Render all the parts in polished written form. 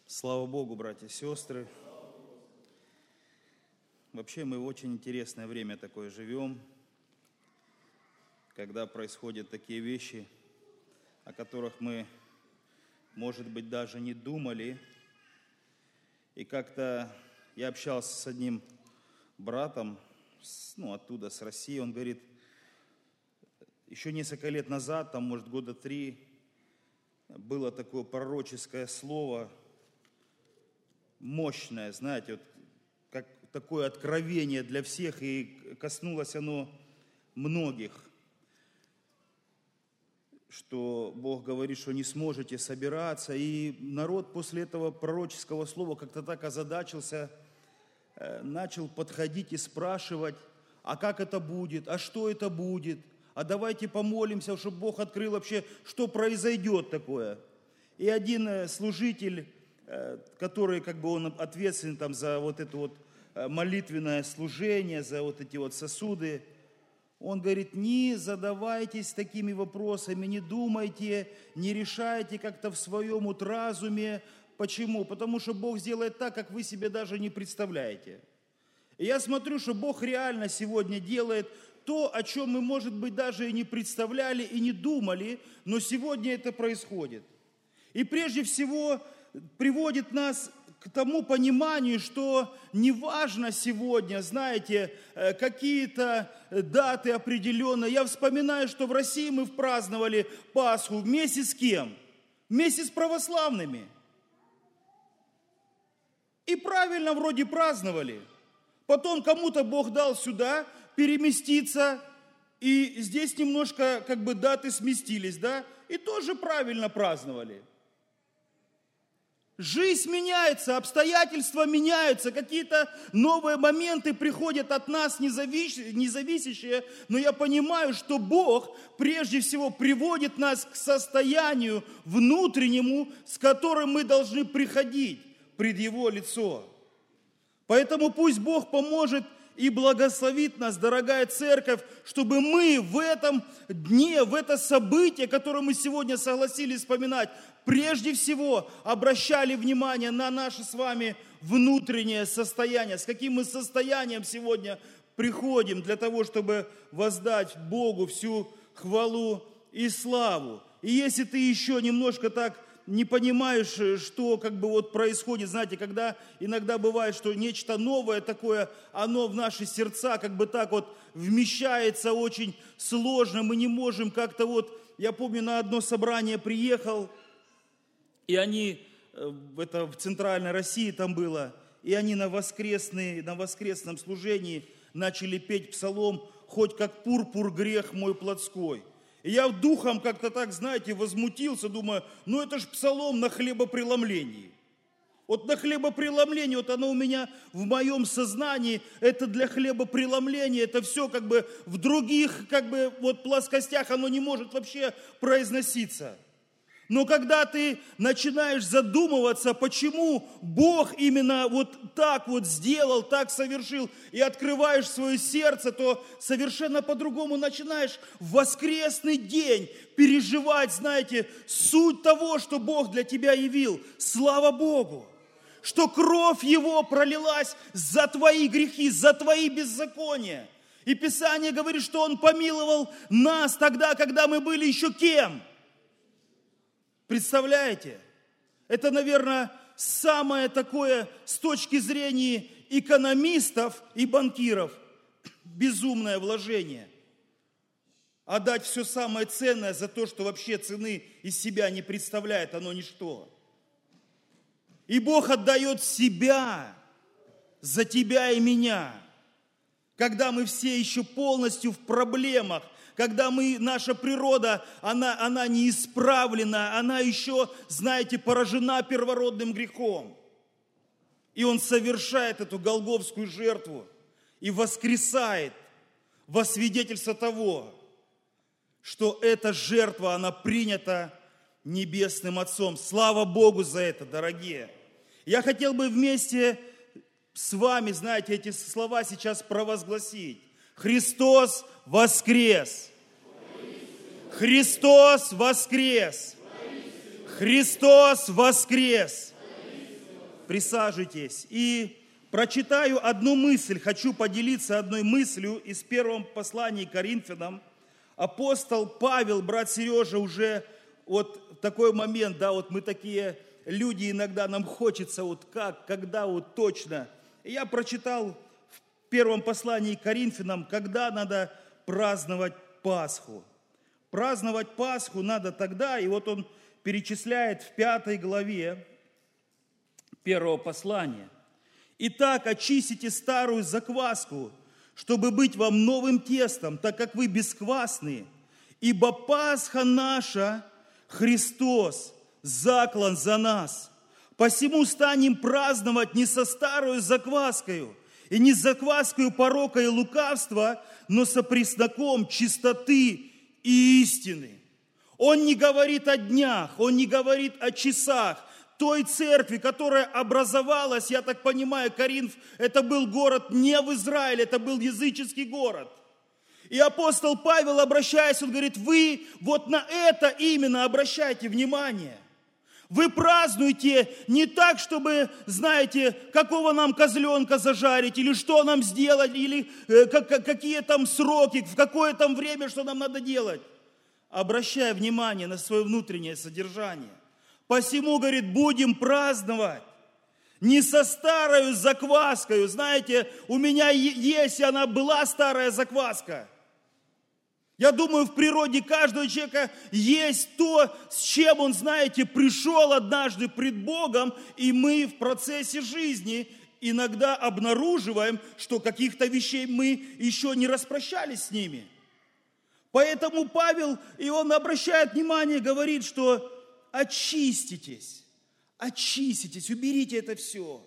Слава Богу, братья и сестры. Вообще мы в очень интересное время такое живем, когда происходят такие вещи, о которых мы, может быть, даже не думали. И как-то я общался с одним братом, оттуда, с России, он говорит, еще несколько лет назад, там, может, года 3, было такое пророческое слово, мощное, знаете, вот как такое откровение для всех, и коснулось оно многих, что Бог говорит, что не сможете собираться, и народ после этого пророческого слова как-то так озадачился, начал подходить и спрашивать, а как это будет, а что это будет, а давайте помолимся, чтобы Бог открыл вообще, что произойдет такое. И один служитель, который он ответственен там за вот это вот молитвенное служение, за вот эти вот сосуды, он говорит, не задавайтесь такими вопросами, не думайте, не решайте как-то в своем вот разуме. Почему? Потому что Бог сделает так, как вы себе даже не представляете. И я смотрю, что Бог реально сегодня делает то, о чем мы, может быть, даже и не представляли, и не думали, но сегодня это происходит. И прежде всего приводит нас к тому пониманию, что неважно сегодня, знаете, какие-то даты определенные. Я вспоминаю, что в России мы праздновали Пасху вместе с кем? Вместе с православными. И правильно вроде праздновали. Потом кому-то Бог дал сюда переместиться, и здесь немножко даты сместились, да? И тоже правильно праздновали. Жизнь меняется, обстоятельства меняются, какие-то новые моменты приходят от нас, независящие, но я понимаю, что Бог прежде всего приводит нас к состоянию внутреннему, с которым мы должны приходить пред Его лицо. Поэтому пусть Бог поможет и благословит нас, дорогая церковь, чтобы мы в этом дне, в это событие, которое мы сегодня согласились вспоминать, прежде всего обращали внимание на наше с вами внутреннее состояние, с каким мы состоянием сегодня приходим для того, чтобы воздать Богу всю хвалу и славу. И если ты еще немножко так не понимаешь, что происходит, знаете, когда иногда бывает, что нечто новое такое, оно в наши сердца вмещается очень сложно, мы не можем я помню, на одно собрание приехал, и они, это в Центральной России там было, и они на воскресном служении начали петь псалом «Хоть как пурпур грех мой плотской». И я духом возмутился, думаю, это ж псалом на хлебопреломлении. Вот на хлебопреломлении, оно у меня в моем сознании, это для хлебопреломления, это все в других плоскостях оно не может вообще произноситься. Но когда ты начинаешь задумываться, почему Бог именно так сделал, так совершил, и открываешь свое сердце, то совершенно по-другому начинаешь в воскресный день переживать, знаете, суть того, что Бог для тебя явил. Слава Богу! Что кровь Его пролилась за твои грехи, за твои беззакония. И Писание говорит, что Он помиловал нас тогда, когда мы были еще кем? Представляете? Это, наверное, самое такое с точки зрения экономистов и банкиров безумное вложение. Отдать все самое ценное за то, что вообще цены из себя не представляет, оно ничто. И Бог отдает себя за тебя и меня, когда мы все еще полностью в проблемах, когда наша природа, она не исправлена, она еще, знаете, поражена первородным грехом. И Он совершает эту голгофскую жертву и воскресает во свидетельство того, что эта жертва, она принята Небесным Отцом. Слава Богу за это, дорогие. Я хотел бы вместе с вами, знаете, эти слова сейчас провозгласить. Христос воскрес! Христос воскрес! Христос воскрес! Присаживайтесь. И прочитаю одну мысль, хочу поделиться одной мыслью из первого послания к Коринфянам. Апостол Павел, брат Сережа, уже вот такой момент, да, вот мы такие люди, иногда нам хочется вот как, когда вот точно. И я прочитал в первом послании к Коринфянам, когда надо праздновать Пасху. Праздновать Пасху надо тогда, и вот он перечисляет в 5 главе первого послания. «Итак, очистите старую закваску, чтобы быть вам новым тестом, так как вы бесквасные. Ибо Пасха наша, Христос, заклан за нас. Посему станем праздновать не со старою закваскою, и не с закваскою порока и лукавства, но со пресноком чистоты и истины». Он не говорит о днях, он не говорит о часах. Той церкви, которая образовалась, я так понимаю, Коринф, это был город не в Израиле, это был языческий город. И апостол Павел, обращаясь, он говорит, вы вот на это именно обращайте внимание. Вы празднуете не так, чтобы, знаете, какого нам козленка зажарить, или что нам сделать, или какие там сроки, в какое там время, что нам надо делать. Обращая внимание на свое внутреннее содержание. Посему, говорит, будем праздновать не со старою закваскою. Знаете, у меня есть, и она была старая закваска. Я думаю, в природе каждого человека есть то, с чем он, знаете, пришел однажды пред Богом, и мы в процессе жизни иногда обнаруживаем, что каких-то вещей мы еще не распрощались с ними. Поэтому Павел, и он обращает внимание, говорит, что очиститесь, уберите это все.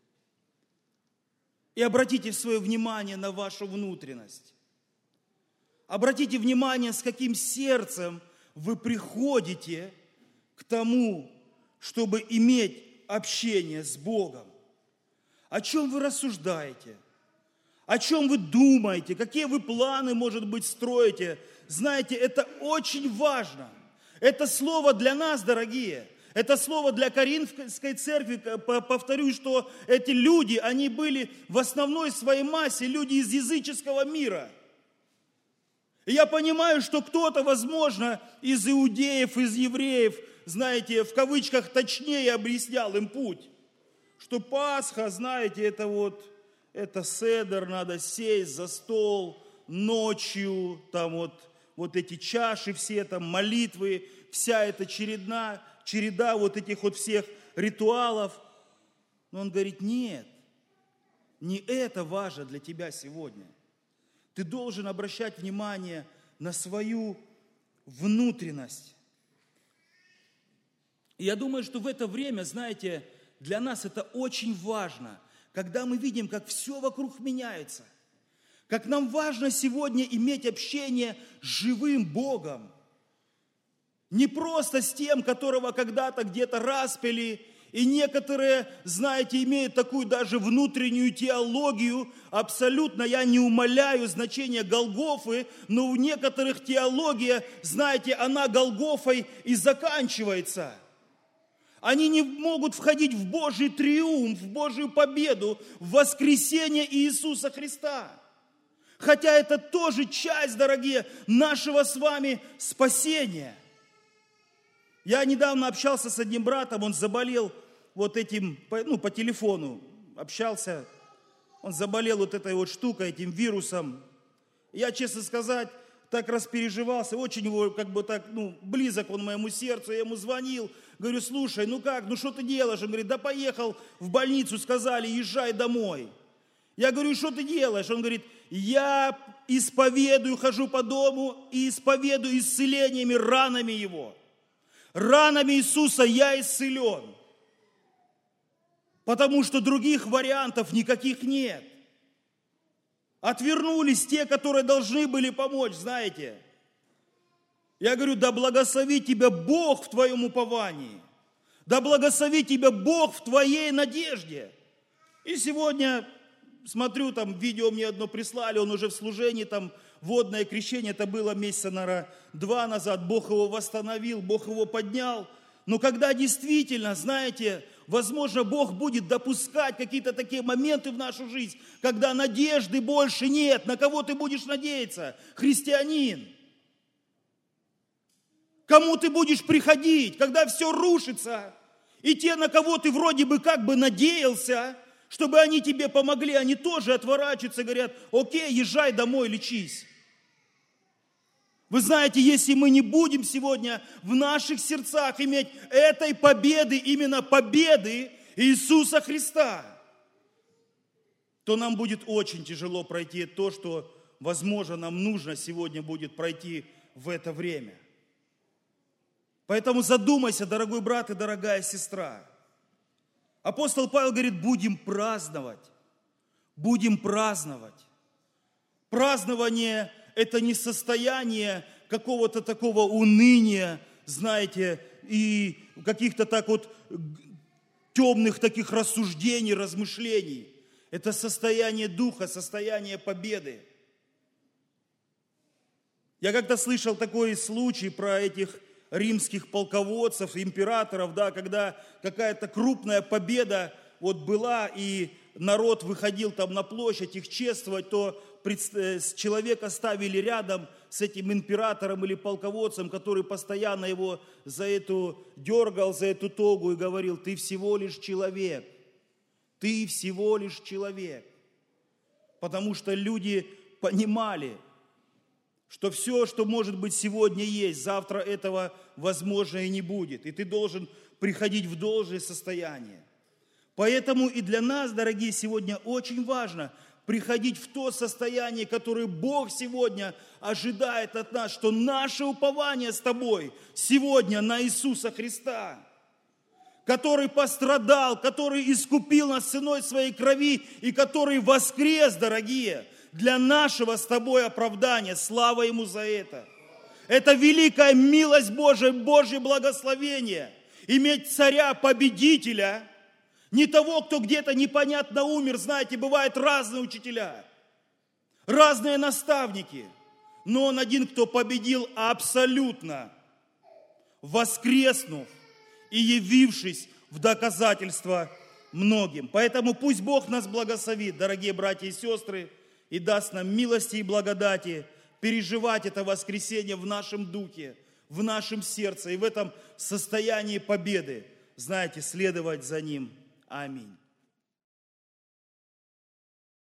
И обратите свое внимание на вашу внутренность. Обратите внимание, с каким сердцем вы приходите к тому, чтобы иметь общение с Богом. О чем вы рассуждаете? О чем вы думаете? Какие вы планы, может быть, строите? Знаете, это очень важно. Это слово для нас, дорогие. Это слово для Коринфской церкви. Повторю, что эти люди, они были в основной своей массе люди из языческого мира. И я понимаю, что кто-то, возможно, из иудеев, из евреев, знаете, в кавычках точнее объяснял им путь. Что Пасха, знаете, это седер, надо сесть за стол ночью, там вот эти чаши все, там молитвы, вся эта череда вот этих вот всех ритуалов. Но он говорит, нет, не это важно для тебя сегодня. Ты должен обращать внимание на свою внутренность. И я думаю, что в это время, знаете, для нас это очень важно, когда мы видим, как все вокруг меняется, как нам важно сегодня иметь общение с живым Богом. Не просто с тем, которого когда-то где-то распяли, и некоторые, знаете, имеют такую даже внутреннюю теологию. Абсолютно я не умаляю значение Голгофы, но у некоторых теология, знаете, она Голгофой и заканчивается. Они не могут входить в Божий триумф, в Божию победу, в воскресение Иисуса Христа. Хотя это тоже часть, дорогие, нашего с вами спасения. Я недавно общался с одним братом, он заболел вот этим, по телефону общался, он заболел вот этой вот штукой, этим вирусом. Я, честно сказать, так распереживался, очень его близок он моему сердцу, я ему звонил, говорю, слушай, что ты делаешь? Он говорит, да поехал в больницу, сказали, езжай домой. Я говорю, что ты делаешь? Он говорит, я исповедую, хожу по дому и исповедую исцелениями, ранами его. Ранами Иисуса я исцелен. Потому что других вариантов никаких нет. Отвернулись те, которые должны были помочь, знаете. Я говорю, да благословит тебя Бог в твоем уповании. Да благословит тебя Бог в твоей надежде. И сегодня, смотрю, там видео мне одно прислали, он уже в служении, там водное крещение, это было месяца, наверное, 2 назад, Бог его восстановил, Бог его поднял. Но когда действительно, знаете, возможно, Бог будет допускать какие-то такие моменты в нашу жизнь, когда надежды больше нет. На кого ты будешь надеяться, христианин? Кому ты будешь приходить, когда все рушится? И те, на кого ты вроде бы как бы надеялся, чтобы они тебе помогли, они тоже отворачиваются и говорят: окей, езжай домой, лечись. Вы знаете, если мы не будем сегодня в наших сердцах иметь этой победы, именно победы Иисуса Христа, то нам будет очень тяжело пройти то, что, возможно, нам нужно сегодня будет пройти в это время. Поэтому задумайся, дорогой брат и дорогая сестра. Апостол Павел говорит: будем праздновать. Будем праздновать. Празднование – это не состояние какого-то такого уныния, знаете, и каких-то так вот темных таких рассуждений, размышлений. Это состояние духа, состояние победы. Я как-то слышал такой случай про этих римских полководцев, императоров, да, когда какая-то крупная победа вот была, и народ выходил там на площадь их чествовать, то человека ставили рядом с этим императором или полководцем, который постоянно его дергал за эту тогу и говорил: ты всего лишь человек, ты всего лишь человек. Потому что люди понимали, что все, что может быть сегодня есть, завтра этого возможно и не будет. И ты должен приходить в должное состояние. Поэтому и для нас, дорогие, сегодня очень важно приходить в то состояние, которое Бог сегодня ожидает от нас, что наше упование с тобой сегодня на Иисуса Христа, который пострадал, который искупил нас ценой своей крови и который воскрес, дорогие, для нашего с тобой оправдания. Слава Ему за это. Это великая милость Божия, Божье благословение. Иметь царя-победителя, не того, кто где-то непонятно умер. Знаете, бывают разные учителя, разные наставники. Но он один, кто победил абсолютно, воскреснув и явившись в доказательство многим. Поэтому пусть Бог нас благословит, дорогие братья и сестры, и даст нам милости и благодати переживать это воскресение в нашем духе, в нашем сердце и в этом состоянии победы, знаете, следовать за Ним. Аминь.